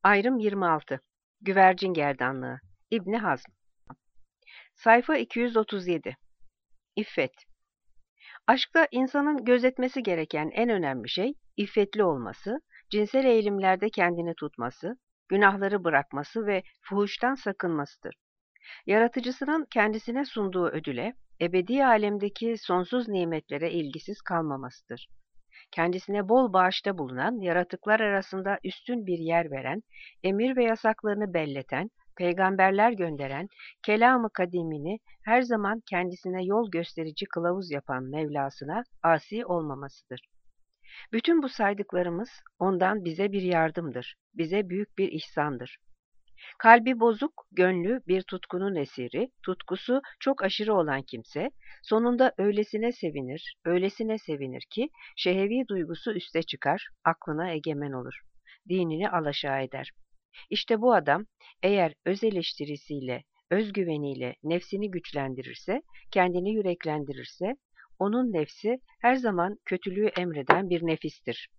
Ayrım 26. Güvercin gerdanlığı. İbni Hazm. Sayfa 237. İffet. Aşkta insanın gözetmesi gereken en önemli şey, iffetli olması, cinsel eğilimlerde kendini tutması, günahları bırakması ve fuhuştan sakınmasıdır. Yaratıcısının kendisine sunduğu ödüle, ebedi alemdeki sonsuz nimetlere ilgisiz kalmamasıdır. Kendisine bol bağışta bulunan, yaratıklar arasında üstün bir yer veren, emir ve yasaklarını belleten, peygamberler gönderen, kelam-ı kadimini her zaman kendisine yol gösterici kılavuz yapan Mevlasına asi olmamasıdır. Bütün bu saydıklarımız ondan bize bir yardımdır, bize büyük bir ihsandır. Kalbi bozuk, gönlü bir tutkunun esiri, tutkusu çok aşırı olan kimse, sonunda öylesine sevinir ki, şehevi duygusu üste çıkar, aklına egemen olur. Dinini alaşağı eder. İşte bu adam, eğer öz eleştirisiyle, özgüveniyle nefsini güçlendirirse, kendini yüreklendirirse, onun nefsi her zaman kötülüğü emreden bir nefistir.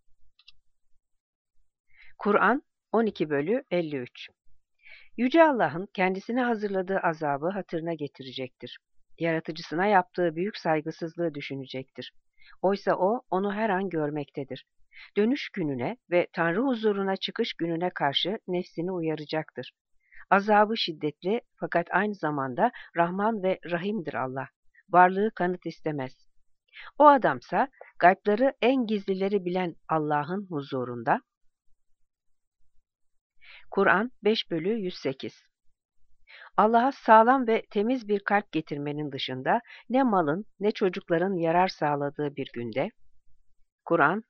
Kur'an 12/53. Yüce Allah'ın kendisine hazırladığı azabı hatırına getirecektir. Yaratıcısına yaptığı büyük saygısızlığı düşünecektir. Oysa o, onu her an görmektedir. Dönüş gününe ve Tanrı huzuruna çıkış gününe karşı nefsini uyaracaktır. Azabı şiddetli fakat aynı zamanda Rahman ve Rahim'dir Allah. Varlığı kanıt istemez. O adamsa gaybları en gizlileri bilen Allah'ın huzurunda, Kur'an 5/108. Allah'a sağlam ve temiz bir kalp getirmenin dışında ne malın ne çocukların yarar sağladığı bir günde, Kur'an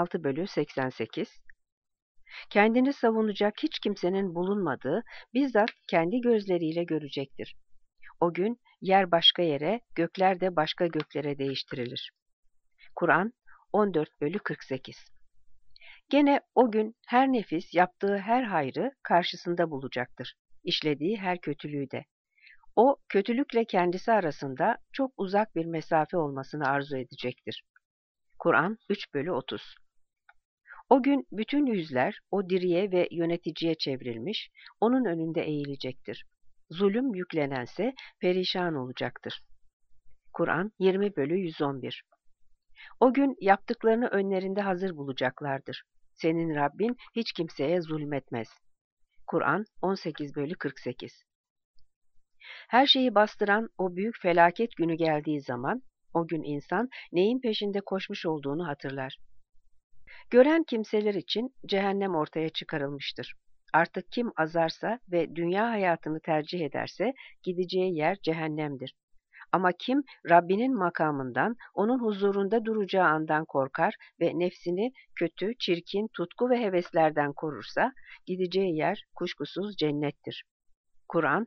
26/88, kendini savunacak hiç kimsenin bulunmadığı, bizzat kendi gözleriyle görecektir. O gün yer başka yere, gökler de başka göklere değiştirilir. Kur'an 14/48. Gene o gün her nefis yaptığı her hayrı karşısında bulacaktır. İşlediği her kötülüğü de. O, kötülükle kendisi arasında çok uzak bir mesafe olmasını arzu edecektir. Kur'an 3/30. O gün bütün yüzler o diriye ve yöneticiye çevrilmiş, onun önünde eğilecektir. Zulüm yüklenense perişan olacaktır. Kur'an 20/111. O gün yaptıklarını önlerinde hazır bulacaklardır. Senin Rabbin hiç kimseye zulmetmez. Kur'an 18/48. Her şeyi bastıran o büyük felaket günü geldiği zaman, o gün insan neyin peşinde koşmuş olduğunu hatırlar. Gören kimseler için cehennem ortaya çıkarılmıştır. Artık kim azarsa ve dünya hayatını tercih ederse gideceği yer cehennemdir. Ama kim Rabbinin makamından, onun huzurunda duracağı andan korkar ve nefsini kötü, çirkin, tutku ve heveslerden korursa gideceği yer kuşkusuz cennettir. Kur'an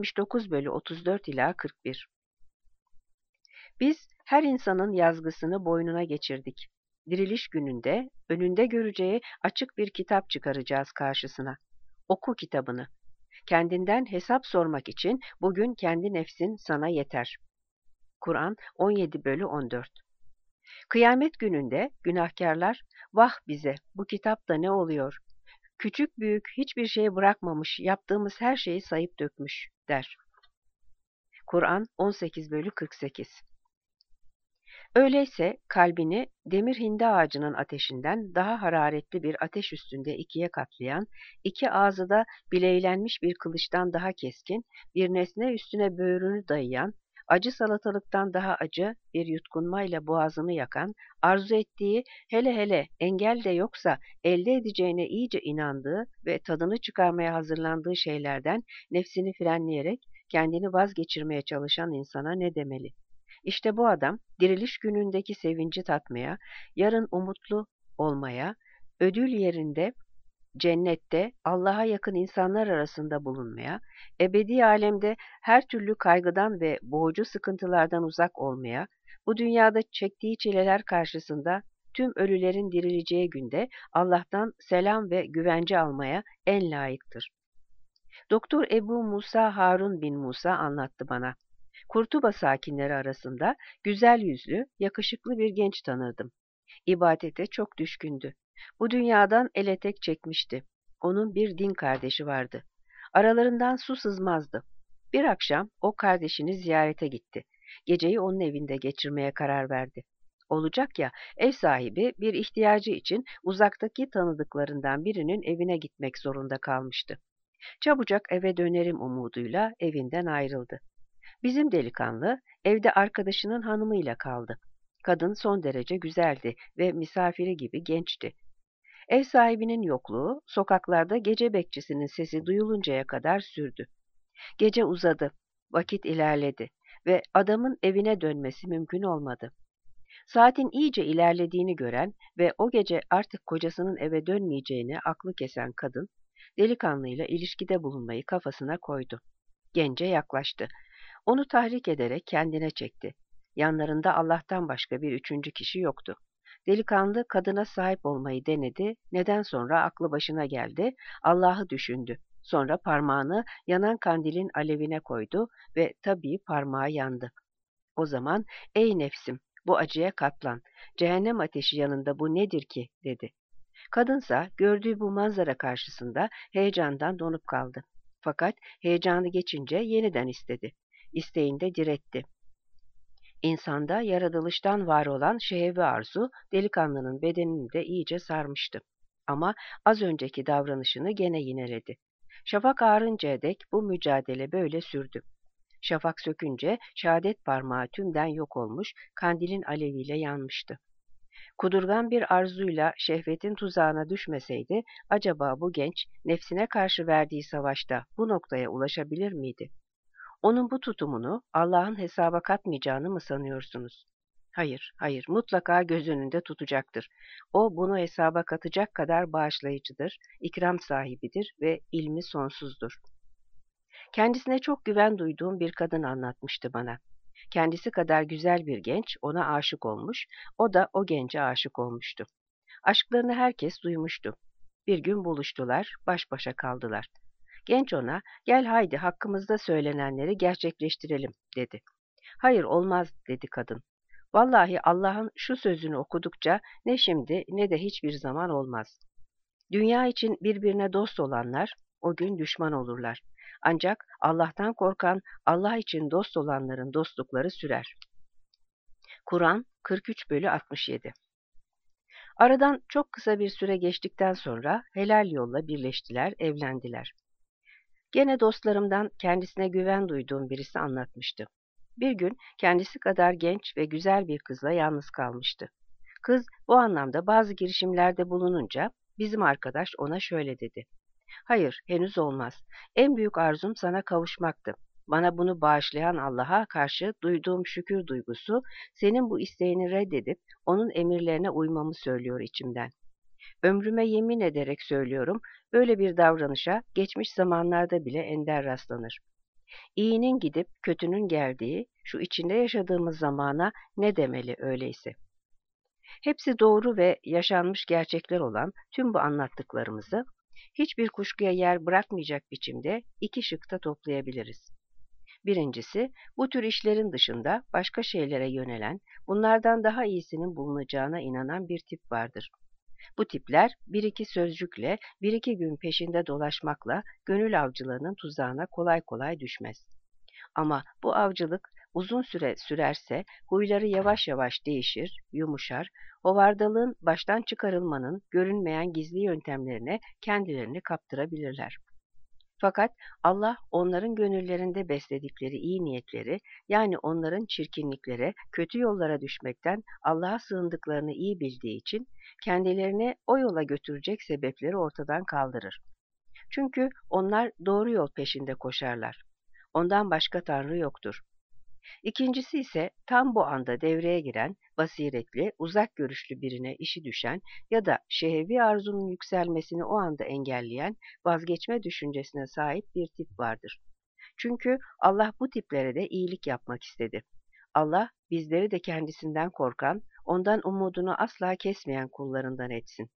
79/34 ila 41. Biz her insanın yazgısını boynuna geçirdik. Diriliş gününde önünde göreceği açık bir kitap çıkaracağız karşısına. Oku kitabını. Kendinden hesap sormak için bugün kendi nefsin sana yeter. Kur'an 17/14. Kıyamet gününde günahkarlar, vah bize, bu kitapta ne oluyor? Küçük büyük hiçbir şey bırakmamış, yaptığımız her şeyi sayıp dökmüş, der. Kur'an 18/48. Öyleyse kalbini demir hindi ağacının ateşinden daha hararetli bir ateş üstünde ikiye katlayan, iki ağzı da bileylenmiş bir kılıçtan daha keskin, bir nesne üstüne böğrünü dayayan, acı salatalıktan daha acı bir yutkunmayla boğazını yakan, arzu ettiği, hele hele engel de yoksa elde edeceğine iyice inandığı ve tadını çıkarmaya hazırlandığı şeylerden nefsini frenleyerek kendini vazgeçirmeye çalışan insana ne demeli? İşte bu adam diriliş günündeki sevinci tatmaya, yarın umutlu olmaya, ödül yerinde cennette Allah'a yakın insanlar arasında bulunmaya, ebedi alemde her türlü kaygıdan ve boğucu sıkıntılardan uzak olmaya, bu dünyada çektiği çileler karşısında tüm ölülerin dirileceği günde Allah'tan selam ve güvence almaya en layıktır. Doktor Ebu Musa Harun bin Musa anlattı bana. Kurtuba sakinleri arasında güzel yüzlü, yakışıklı bir genç tanırdım. İbadete çok düşkündü. Bu dünyadan ele tek çekmişti. Onun bir din kardeşi vardı. Aralarından su sızmazdı. Bir akşam o kardeşini ziyarete gitti. Geceyi onun evinde geçirmeye karar verdi. Olacak ya, ev sahibi bir ihtiyacı için uzaktaki tanıdıklarından birinin evine gitmek zorunda kalmıştı. Çabucak eve dönerim umuduyla evinden ayrıldı. Bizim delikanlı evde arkadaşının hanımıyla kaldı. Kadın son derece güzeldi ve misafiri gibi gençti. Ev sahibinin yokluğu sokaklarda gece bekçisinin sesi duyuluncaya kadar sürdü. Gece uzadı, vakit ilerledi ve adamın evine dönmesi mümkün olmadı. Saatin iyice ilerlediğini gören ve o gece artık kocasının eve dönmeyeceğini aklı kesen kadın, delikanlıyla ilişkide bulunmayı kafasına koydu. Gence yaklaştı. Onu tahrik ederek kendine çekti. Yanlarında Allah'tan başka bir üçüncü kişi yoktu. Delikanlı kadına sahip olmayı denedi, neden sonra aklı başına geldi, Allah'ı düşündü. Sonra parmağını yanan kandilin alevine koydu ve tabii parmağı yandı. O zaman, ''Ey nefsim, bu acıya katlan, cehennem ateşi yanında bu nedir ki?'' dedi. Kadınsa gördüğü bu manzara karşısında heyecandan donup kaldı. Fakat heyecanı geçince yeniden istedi. İsteğinde diretti. İnsanda yaratılıştan var olan şehvi arzu, delikanlının bedenini de iyice sarmıştı. Ama az önceki davranışını gene yineledi. Şafak ağarıncaya dek bu mücadele böyle sürdü. Şafak sökünce şehadet parmağı tümden yok olmuş, kandilin aleviyle yanmıştı. Kudurgan bir arzuyla şehvetin tuzağına düşmeseydi, acaba bu genç, nefsine karşı verdiği savaşta bu noktaya ulaşabilir miydi? Onun bu tutumunu Allah'ın hesaba katmayacağını mı sanıyorsunuz? Hayır, hayır, mutlaka göz önünde tutacaktır. O bunu hesaba katacak kadar bağışlayıcıdır, ikram sahibidir ve ilmi sonsuzdur. Kendisine çok güven duyduğum bir kadın anlatmıştı bana. Kendisi kadar güzel bir genç ona aşık olmuş, o da o gence aşık olmuştu. Aşklarını herkes duymuştu. Bir gün buluştular, baş başa kaldılar. Genç ona, gel haydi hakkımızda söylenenleri gerçekleştirelim dedi. Hayır olmaz dedi kadın. Vallahi Allah'ın şu sözünü okudukça ne şimdi ne de hiçbir zaman olmaz. Dünya için birbirine dost olanlar o gün düşman olurlar. Ancak Allah'tan korkan, Allah için dost olanların dostlukları sürer. Kur'an 43/67. Aradan çok kısa bir süre geçtikten sonra helal yolla birleştiler, evlendiler. Gene dostlarımdan kendisine güven duyduğum birisi anlatmıştı. Bir gün kendisi kadar genç ve güzel bir kızla yalnız kalmıştı. Kız bu anlamda bazı girişimlerde bulununca bizim arkadaş ona şöyle dedi. Hayır, henüz olmaz. En büyük arzum sana kavuşmaktı. Bana bunu bağışlayan Allah'a karşı duyduğum şükür duygusu, senin bu isteğini reddedip onun emirlerine uymamı söylüyor içimden. Ömrüme yemin ederek söylüyorum, böyle bir davranışa geçmiş zamanlarda bile ender rastlanır. İyinin gidip kötünün geldiği şu içinde yaşadığımız zamana ne demeli öyleyse? Hepsi doğru ve yaşanmış gerçekler olan tüm bu anlattıklarımızı hiçbir kuşkuya yer bırakmayacak biçimde iki şıkta toplayabiliriz. Birincisi, bu tür işlerin dışında başka şeylere yönelen, bunlardan daha iyisinin bulunacağına inanan bir tip vardır. Bu tipler bir iki sözcükle, bir iki gün peşinde dolaşmakla gönül avcılığının tuzağına kolay kolay düşmez. Ama bu avcılık uzun süre sürerse huyları yavaş yavaş değişir, yumuşar, hovardalığın baştan çıkarılmanın görünmeyen gizli yöntemlerine kendilerini kaptırabilirler. Fakat Allah onların gönüllerinde besledikleri iyi niyetleri, yani onların çirkinliklere, kötü yollara düşmekten Allah'a sığındıklarını iyi bildiği için kendilerini o yola götürecek sebepleri ortadan kaldırır. Çünkü onlar doğru yol peşinde koşarlar. Ondan başka Tanrı yoktur. İkincisi ise tam bu anda devreye giren, basiretli, uzak görüşlü birine işi düşen ya da şehvi arzunun yükselmesini o anda engelleyen, vazgeçme düşüncesine sahip bir tip vardır. Çünkü Allah bu tiplere de iyilik yapmak istedi. Allah bizleri de kendisinden korkan, ondan umudunu asla kesmeyen kullarından etsin.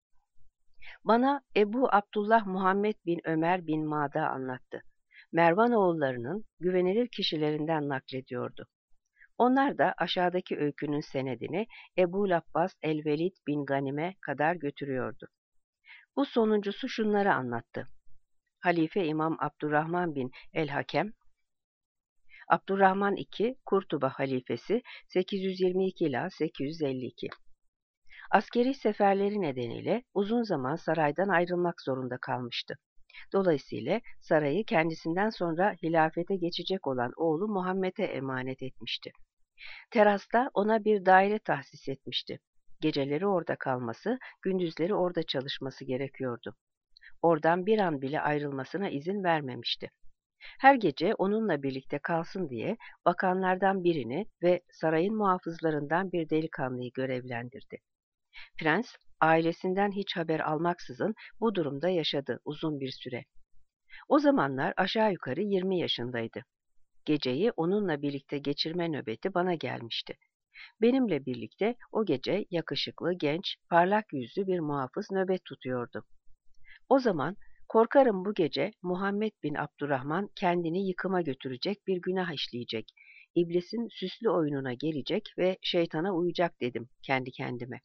Bana Ebu Abdullah Muhammed bin Ömer bin Ma'da anlattı. Mervan oğullarının güvenilir kişilerinden naklediyordu. Onlar da aşağıdaki öykünün senedini Ebu'l Abbas el-Velid bin Ganim'e kadar götürüyordu. Bu sonuncusu şunları anlattı. Halife İmam Abdurrahman bin el-Hakem, Abdurrahman II, Kurtuba halifesi 822 ila 852. Askeri seferleri nedeniyle uzun zaman saraydan ayrılmak zorunda kalmıştı. Dolayısıyla sarayı kendisinden sonra hilafete geçecek olan oğlu Muhammed'e emanet etmişti. Terasta ona bir daire tahsis etmişti. Geceleri orada kalması, gündüzleri orada çalışması gerekiyordu. Oradan bir an bile ayrılmasına izin vermemişti. Her gece onunla birlikte kalsın diye bakanlardan birini ve sarayın muhafızlarından bir delikanlıyı görevlendirdi. Prens, ailesinden hiç haber almaksızın bu durumda yaşadı uzun bir süre. O zamanlar aşağı yukarı 20 yaşındaydı. Geceyi onunla birlikte geçirme nöbeti bana gelmişti. Benimle birlikte o gece yakışıklı, genç, parlak yüzlü bir muhafız nöbet tutuyordu. O zaman korkarım bu gece Muhammed bin Abdurrahman kendini yıkıma götürecek bir günah işleyecek, iblisin süslü oyununa gelecek ve şeytana uyacak dedim kendi kendime.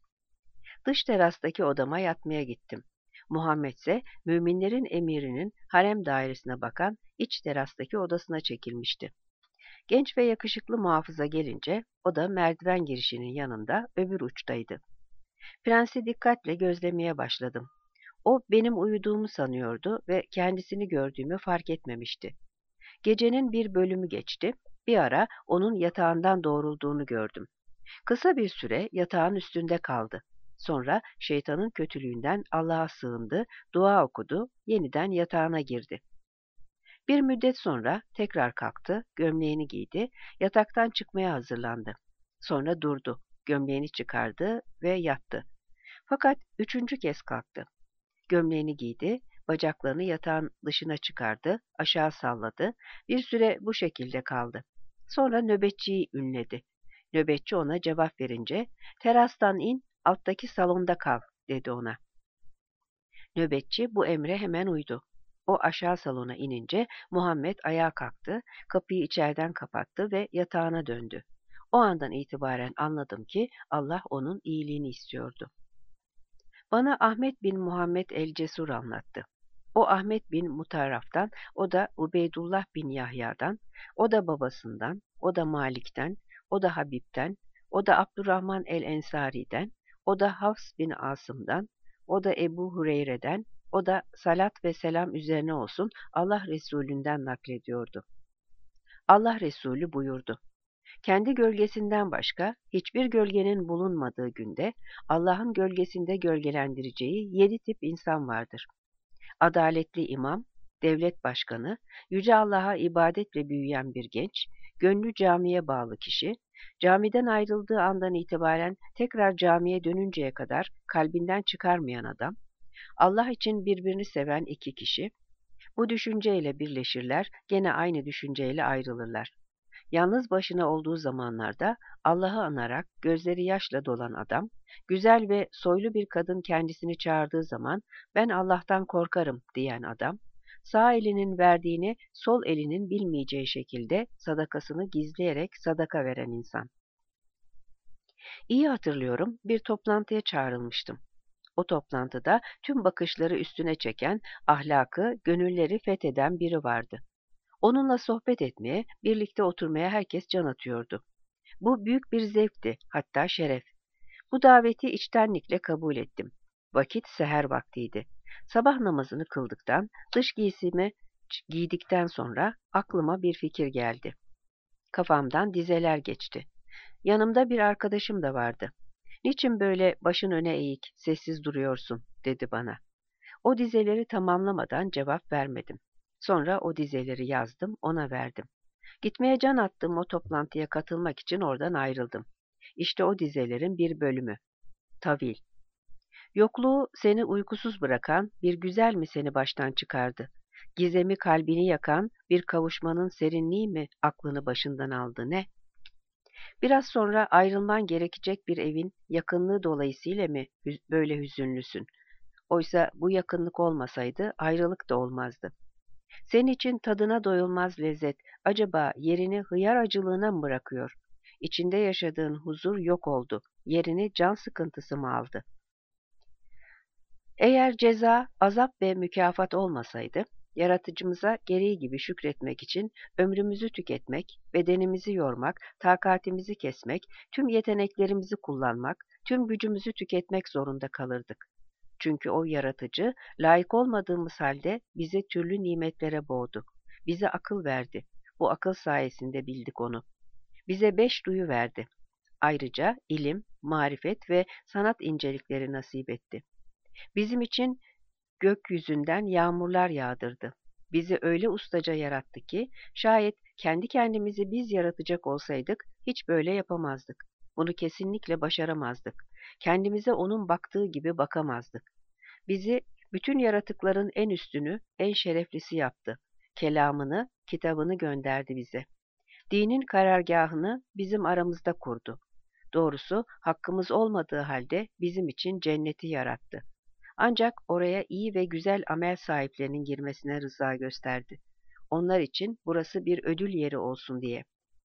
Dış terastaki odama yatmaya gittim. Muhammed ise müminlerin emirinin harem dairesine bakan iç terastaki odasına çekilmişti. Genç ve yakışıklı muhafıza gelince o da merdiven girişinin yanında öbür uçtaydı. Prensi dikkatle gözlemeye başladım. O benim uyuduğumu sanıyordu ve kendisini gördüğümü fark etmemişti. Gecenin bir bölümü geçti, bir ara onun yatağından doğrulduğunu gördüm. Kısa bir süre yatağın üstünde kaldı. Sonra şeytanın kötülüğünden Allah'a sığındı, dua okudu, yeniden yatağına girdi. Bir müddet sonra tekrar kalktı, gömleğini giydi, yataktan çıkmaya hazırlandı. Sonra durdu, gömleğini çıkardı ve yattı. Fakat üçüncü kez kalktı. Gömleğini giydi, bacaklarını yatağın dışına çıkardı, aşağı salladı. Bir süre bu şekilde kaldı. Sonra nöbetçiyi ünledi. Nöbetçi ona cevap verince, terastan in, alttaki salonda kal, dedi ona. Nöbetçi bu emre hemen uydu. O aşağı salona inince Muhammed ayağa kalktı, kapıyı içeriden kapattı ve yatağına döndü. O andan itibaren anladım ki Allah onun iyiliğini istiyordu. Bana Ahmet bin Muhammed el-Cesur anlattı. O Ahmet bin Mutarraf'tan, o da Ubeydullah bin Yahya'dan, o da babasından, o da Malik'ten, o da Habib'ten, o da Abdurrahman el-Ensari'den, o da Hafs bin Asım'dan, o da Ebu Hureyre'den, o da salat ve selam üzerine olsun Allah Resulü'nden naklediyordu. Allah Resulü buyurdu. Kendi gölgesinden başka hiçbir gölgenin bulunmadığı günde Allah'ın gölgesinde gölgelendireceği 7 tip insan vardır. Adaletli imam, devlet başkanı, Yüce Allah'a ibadetle büyüyen bir genç, gönlü camiye bağlı kişi, camiden ayrıldığı andan itibaren tekrar camiye dönünceye kadar kalbinden çıkarmayan adam, Allah için birbirini seven 2 kişi, bu düşünceyle birleşirler, gene aynı düşünceyle ayrılırlar. Yalnız başına olduğu zamanlarda Allah'ı anarak gözleri yaşla dolan adam, güzel ve soylu bir kadın kendisini çağırdığı zaman ben Allah'tan korkarım diyen adam, sağ elinin verdiğini sol elinin bilmeyeceği şekilde sadakasını gizleyerek sadaka veren insan. İyi hatırlıyorum, bir toplantıya çağrılmıştım. O toplantıda tüm bakışları üstüne çeken, ahlakı, gönülleri fetheden biri vardı. Onunla sohbet etmeye, birlikte oturmaya herkes can atıyordu. Bu büyük bir zevkti, hatta şeref. Bu daveti içtenlikle kabul ettim. Vakit seher vaktiydi. Sabah namazını kıldıktan, dış giysimi giydikten sonra aklıma bir fikir geldi. Kafamdan dizeler geçti. Yanımda bir arkadaşım da vardı. "Niçin böyle başın öne eğik, sessiz duruyorsun?" dedi bana. O dizeleri tamamlamadan cevap vermedim. Sonra o dizeleri yazdım, ona verdim. Gitmeye can attığım o toplantıya katılmak için oradan ayrıldım. İşte o dizelerin bir bölümü. Tavil. Yokluğu seni uykusuz bırakan bir güzel mi seni baştan çıkardı? Gizemi kalbini yakan bir kavuşmanın serinliği mi aklını başından aldı ne? Biraz sonra ayrılman gerekecek bir evin yakınlığı dolayısıyla mı böyle hüzünlüsün? Oysa bu yakınlık olmasaydı ayrılık da olmazdı. Senin için tadına doyulmaz lezzet acaba yerini hıyar acılığına mı bırakıyor? İçinde yaşadığın huzur yok oldu. Yerini can sıkıntısı mı aldı? Eğer ceza, azap ve mükafat olmasaydı, yaratıcımıza gereği gibi şükretmek için ömrümüzü tüketmek, bedenimizi yormak, takatimizi kesmek, tüm yeteneklerimizi kullanmak, tüm gücümüzü tüketmek zorunda kalırdık. Çünkü o yaratıcı, layık olmadığımız halde bizi türlü nimetlere boğdu. Bize akıl verdi. Bu akıl sayesinde bildik onu. Bize 5 duyu verdi. Ayrıca ilim, marifet ve sanat incelikleri nasip etti. Bizim için gökyüzünden yağmurlar yağdırdı. Bizi öyle ustaca yarattı ki, şayet kendi kendimizi biz yaratacak olsaydık, hiç böyle yapamazdık. Bunu kesinlikle başaramazdık. Kendimize onun baktığı gibi bakamazdık. Bizi bütün yaratıkların en üstünü, en şereflisi yaptı. Kelamını, kitabını gönderdi bize. Dinin karargahını bizim aramızda kurdu. Doğrusu hakkımız olmadığı halde bizim için cenneti yarattı. Ancak oraya iyi ve güzel amel sahiplerinin girmesine rıza gösterdi. Onlar için burası bir ödül yeri olsun diye.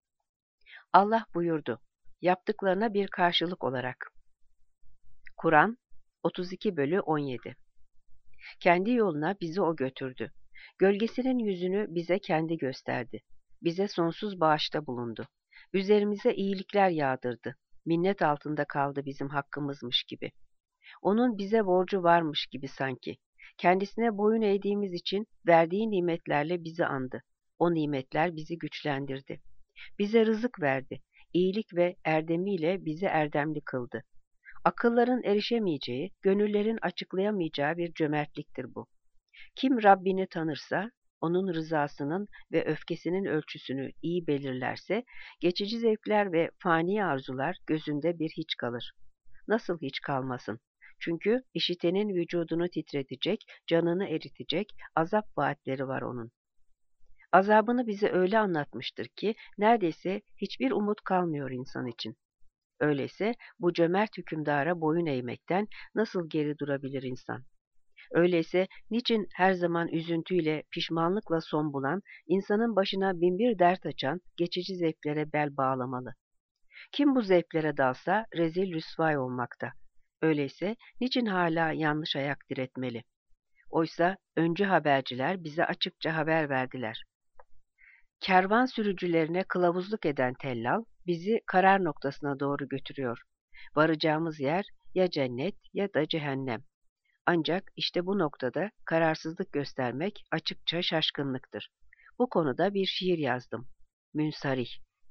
Allah buyurdu, yaptıklarına bir karşılık olarak. Kur'an 32 bölü 17. Kendi yoluna bizi o götürdü. Gölgesinin yüzünü bize kendi gösterdi. Bize sonsuz bağışta bulundu. Üzerimize iyilikler yağdırdı. Minnet altında kaldı bizim hakkımızmış gibi. Onun bize borcu varmış gibi sanki. Kendisine boyun eğdiğimiz için verdiği nimetlerle bizi andı. O nimetler bizi güçlendirdi. Bize rızık verdi. İyilik ve erdemiyle bizi erdemli kıldı. Akılların erişemeyeceği, gönüllerin açıklayamayacağı bir cömertliktir bu. Kim Rabbini tanırsa, onun rızasının ve öfkesinin ölçüsünü iyi belirlerse, geçici zevkler ve fani arzular gözünde bir hiç kalır. Nasıl hiç kalmasın? Çünkü işitenin vücudunu titretecek, canını eritecek azap vaatleri var onun. Azabını bize öyle anlatmıştır ki neredeyse hiçbir umut kalmıyor insan için. Öyleyse bu cömert hükümdara boyun eğmekten nasıl geri durabilir insan? Öyleyse niçin her zaman üzüntüyle, pişmanlıkla son bulan, insanın başına binbir dert açan geçici zevklere bel bağlamalı? Kim bu zevklere dalsa rezil rüsvay olmakta. Öyleyse niçin hala yanlış ayak diretmeli? Oysa öncü haberciler bize açıkça haber verdiler. Kervan sürücülerine kılavuzluk eden tellal bizi karar noktasına doğru götürüyor. Varacağımız yer ya cennet ya da cehennem. Ancak işte bu noktada kararsızlık göstermek açıkça şaşkınlıktır. Bu konuda bir şiir yazdım. Münsarih.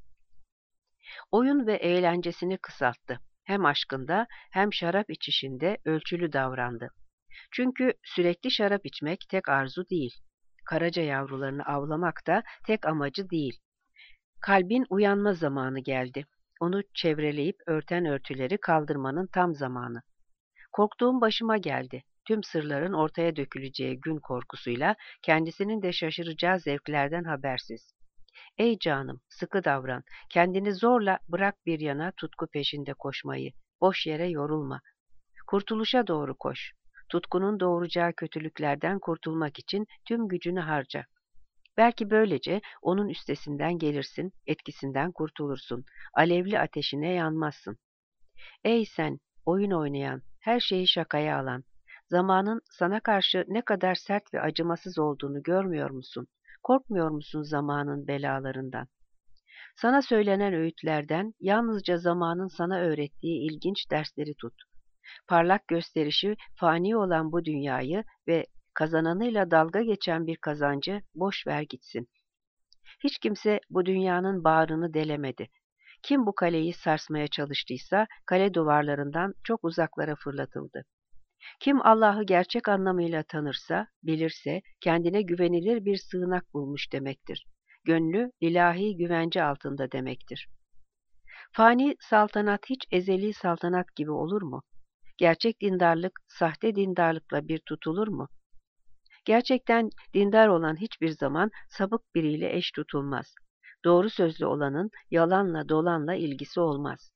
Oyun ve eğlencesini kısalttı. Hem aşkında hem şarap içişinde ölçülü davrandı. Çünkü sürekli şarap içmek tek arzu değil. Karaca yavrularını avlamak da tek amacı değil. Kalbin uyanma zamanı geldi. Onu çevreleyip örten örtüleri kaldırmanın tam zamanı. Korktuğum başıma geldi. Tüm sırların ortaya döküleceği gün korkusuyla kendisinin de şaşıracağı zevklerden habersiz. Ey canım, sıkı davran. Kendini zorla bırak bir yana tutku peşinde koşmayı. Boş yere yorulma. Kurtuluşa doğru koş. Tutkunun doğuracağı kötülüklerden kurtulmak için tüm gücünü harca. Belki böylece onun üstesinden gelirsin, etkisinden kurtulursun. Alevli ateşine yanmazsın. Ey sen, oyun oynayan, her şeyi şakaya alan, zamanın sana karşı ne kadar sert ve acımasız olduğunu görmüyor musun? Korkmuyor musun zamanın belalarından? Sana söylenen öğütlerden yalnızca zamanın sana öğrettiği ilginç dersleri tut. Parlak gösterişi fani olan bu dünyayı ve kazananıyla dalga geçen bir kazancı boş ver gitsin. Hiç kimse bu dünyanın bağrını delemedi. Kim bu kaleyi sarsmaya çalıştıysa kale duvarlarından çok uzaklara fırlatıldı. Kim Allah'ı gerçek anlamıyla tanırsa, bilirse kendine güvenilir bir sığınak bulmuş demektir. Gönlü ilahi güvence altında demektir. Fani saltanat hiç ezeli saltanat gibi olur mu? Gerçek dindarlık sahte dindarlıkla bir tutulur mu? Gerçekten dindar olan hiçbir zaman sapık biriyle eş tutulmaz. Doğru sözlü olanın yalanla dolanla ilgisi olmaz.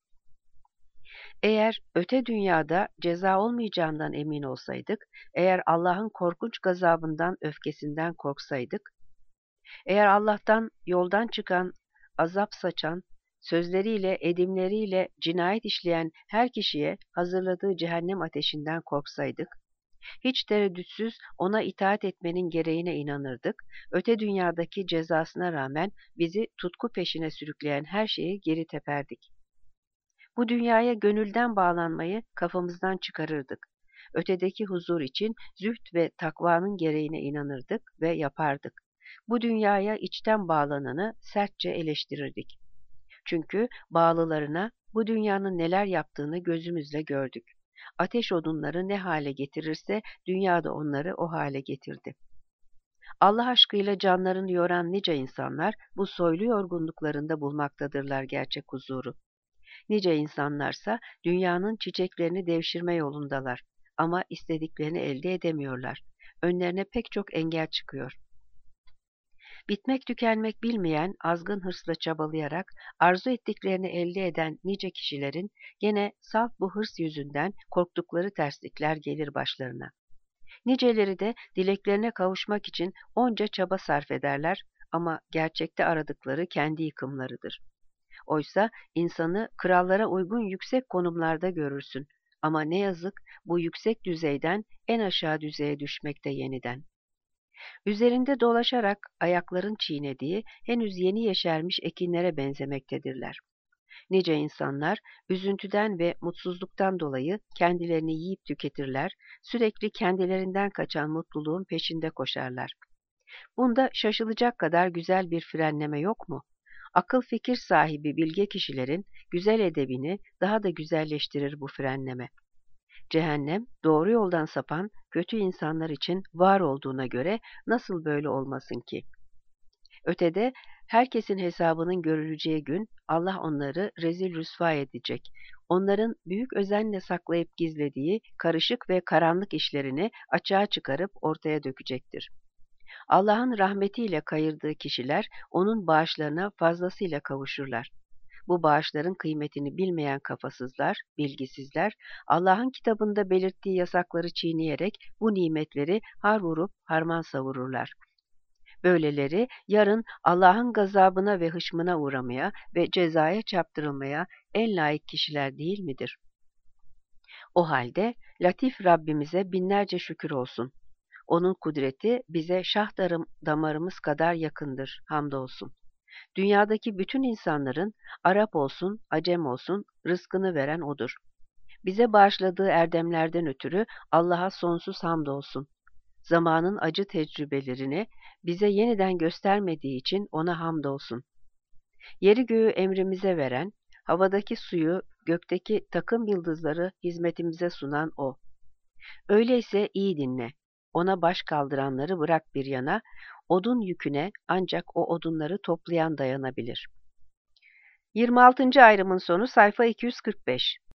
Eğer öte dünyada ceza olmayacağından emin olsaydık, eğer Allah'ın korkunç gazabından, öfkesinden korksaydık, eğer Allah'tan yoldan çıkan, azap saçan, sözleriyle, edimleriyle cinayet işleyen her kişiye hazırladığı cehennem ateşinden korksaydık, Hiç tereddütsüz ona itaat etmenin gereğine inanırdık, öte dünyadaki cezasına rağmen bizi tutku peşine sürükleyen her şeyi geri teperdik. Bu dünyaya gönülden bağlanmayı kafamızdan çıkarırdık. Ötedeki huzur için zühd ve takvanın gereğine inanırdık ve yapardık. Bu dünyaya içten bağlananı sertçe eleştirirdik. Çünkü bağlılarına bu dünyanın neler yaptığını gözümüzle gördük. Ateş odunları ne hale getirirse dünya da onları o hale getirdi. Allah aşkıyla canlarını yoran nice insanlar bu soylu yorgunluklarında bulmaktadırlar gerçek huzuru. Nice insanlarsa dünyanın çiçeklerini devşirme yolundalar ama istediklerini elde edemiyorlar. Önlerine pek çok engel çıkıyor. Bitmek tükenmek bilmeyen azgın hırsla çabalayarak arzu ettiklerini elde eden nice kişilerin gene salt bu hırs yüzünden korktukları terslikler gelir başlarına. Niceleri de dileklerine kavuşmak için onca çaba sarf ederler ama gerçekte aradıkları kendi yıkımlarıdır. Oysa insanı krallara uygun yüksek konumlarda görürsün ama ne yazık bu yüksek düzeyden en aşağı düzeye düşmekte yeniden. Üzerinde dolaşarak ayakların çiğnediği henüz yeni yeşermiş ekinlere benzemektedirler. Nice insanlar üzüntüden ve mutsuzluktan dolayı kendilerini yiyip tüketirler, sürekli kendilerinden kaçan mutluluğun peşinde koşarlar. Bunda şaşılacak kadar güzel bir frenleme yok mu? Akıl fikir sahibi bilge kişilerin güzel edebini daha da güzelleştirir bu frenleme. Cehennem, doğru yoldan sapan kötü insanlar için var olduğuna göre nasıl böyle olmasın ki? Ötede herkesin hesabının görüleceği gün Allah onları rezil rüsva edecek. Onların büyük özenle saklayıp gizlediği karışık ve karanlık işlerini açığa çıkarıp ortaya dökecektir. Allah'ın rahmetiyle kayırdığı kişiler onun bağışlarına fazlasıyla kavuşurlar. Bu bağışların kıymetini bilmeyen kafasızlar, bilgisizler, Allah'ın kitabında belirttiği yasakları çiğneyerek bu nimetleri har vurup harman savururlar. Böyleleri yarın Allah'ın gazabına ve hışmına uğramaya ve cezaya çarptırılmaya en layık kişiler değil midir? O halde Latif Rabbimize binlerce şükür olsun. Onun kudreti bize damarımız kadar yakındır, hamdolsun. Dünyadaki bütün insanların, Arap olsun, Acem olsun, rızkını veren O'dur. Bize bağışladığı erdemlerden ötürü Allah'a sonsuz hamdolsun. Zamanın acı tecrübelerini bize yeniden göstermediği için O'na hamdolsun. Yeri göğü emrimize veren, havadaki suyu, gökteki takım yıldızları hizmetimize sunan O. Öyleyse iyi dinle. Ona baş kaldıranları bırak bir yana, odun yüküne ancak o odunları toplayan dayanabilir. 26. ayrımın sonu sayfa 245.